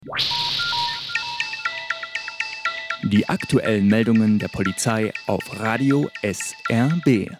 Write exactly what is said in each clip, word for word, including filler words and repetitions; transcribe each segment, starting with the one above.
Die aktuellen Meldungen der Polizei auf Radio S R B.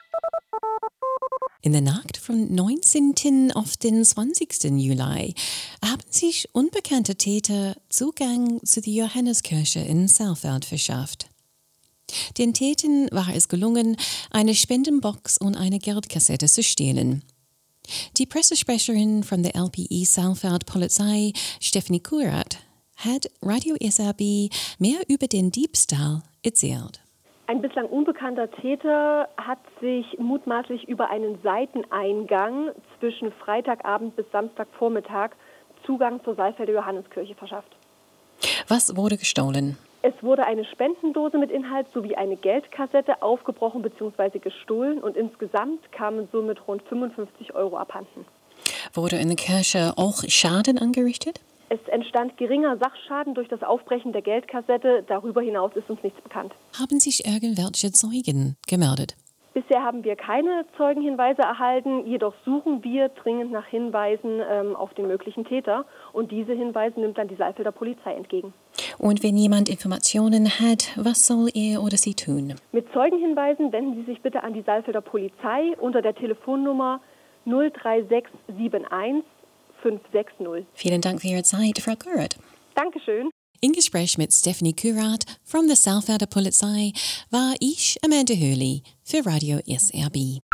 In der Nacht vom neunzehnten auf den zwanzigsten Juli haben sich unbekannte Täter Zugang zu der Johanneskirche in Saalfeld verschafft. Den Tätern war es gelungen, eine Spendenbox und eine Geldkassette zu stehlen. Die Pressesprecherin von der L P I Saalfeld Polizei, Stephanie Kurat, hat Radio S R B mehr über den Diebstahl erzählt. Ein bislang unbekannter Täter hat sich mutmaßlich über einen Seiteneingang zwischen Freitagabend bis Samstagvormittag Zugang zur Saalfelder Johanneskirche verschafft. Was wurde gestohlen? Es wurde eine Spendendose mit Inhalt sowie eine Geldkassette aufgebrochen bzw. gestohlen und insgesamt kamen somit rund fünfundfünfzig Euro abhanden. Wurde in der Kirche auch Schaden angerichtet? Es entstand geringer Sachschaden durch das Aufbrechen der Geldkassette. Darüber hinaus ist uns nichts bekannt. Haben sich irgendwelche Zeugen gemeldet? Bisher haben wir keine Zeugenhinweise erhalten, jedoch suchen wir dringend nach Hinweisen ähm, auf den möglichen Täter. Und diese Hinweise nimmt dann die Saalfelder Polizei entgegen. Und wenn jemand Informationen hat, was soll er oder sie tun? Mit Zeugenhinweisen wenden Sie sich bitte an die Saalfelder Polizei unter der Telefonnummer null drei sechs sieben eins fünf sechs null. Vielen Dank für Ihre Zeit, Frau Kurat. Dankeschön. In Gespräch mit Stephanie Kurat von der Saalfelder Polizei war ich, Amanda Hurley, für Radio S R B.